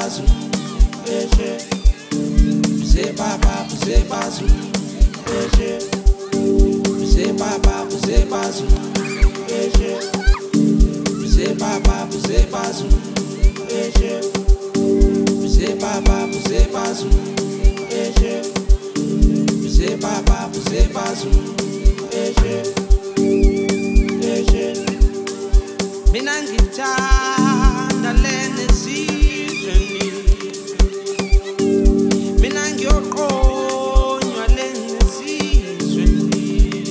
bazu, eje. Buze baba, buze bazu, eje. Buze baba, buze bazu, eje. Buze baba, buze bazu, eje. Buze baba, buze bazu, eje. Buze baba, buze bazu, eje. Eje. Mina ngithanda lena sizweni, mina ngiyoqonywa lena sizweni,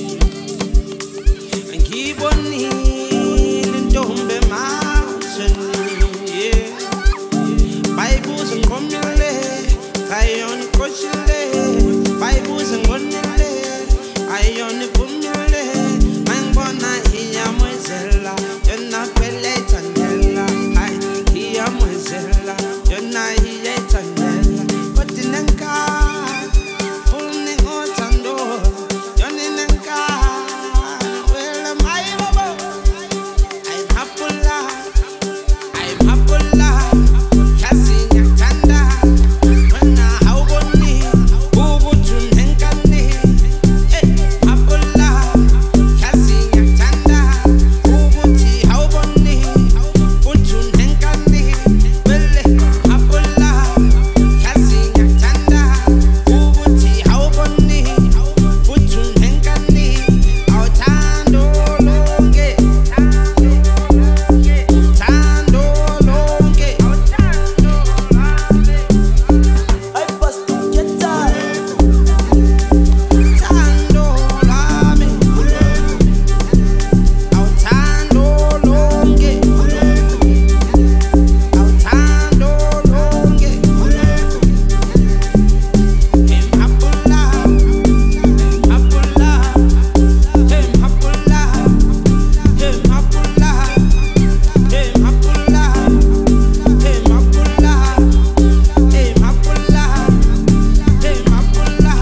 ngibonile intombi emazweni, bayibuza ngiqomile, ayiyona iqoshile, bayibuza ngonile, ayiyona iphumile, mangibona iyamwezela, yona phela ethandela, hayi iyamwezela, yona iyayithandela, kodwa inenkani, funa ngothando, yona inenkani, wela mayibobo, ayimhaphula, ayimhaphula, yazi ngiyakuthanda, wena awuboni ukuthi unenkani, maphula, yazi ngiyakuthanda, ukuthi awuboni ukuthi unenkani, wele maphula, yazi ngiyakuthanda, ukuthi awuboni ukuthi unenkani, awuthando lonke, uthando lonke, Ay, Pastor, ¿qué tal? uthando lami, awuthando lonke, awuthando lonke, emhaphula, emhaphula, emhaphula, emhaphula, emhaphula, emhaphula, emhaphula,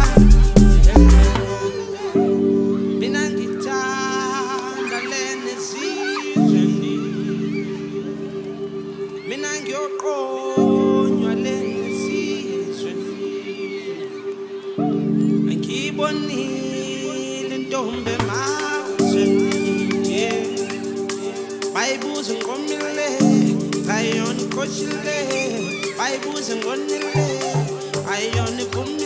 mina ngithanda lena sizweni, mina ngiyoqonywa lena sizweni, ngibonile intombi emazweni, bayibuza ngiqomile, ayiyona iqoshile, bayibuza ngonile, ayiyona iphumile.